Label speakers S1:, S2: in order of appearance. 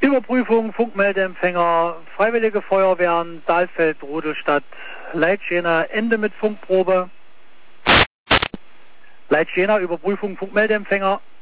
S1: Überprüfung, Funkmeldeempfänger, Freiwillige Feuerwehren, Dahlfeld, Rudelstadt, Leitschena, Ende mit Funkprobe. Leitschena, Überprüfung, Funkmeldeempfänger.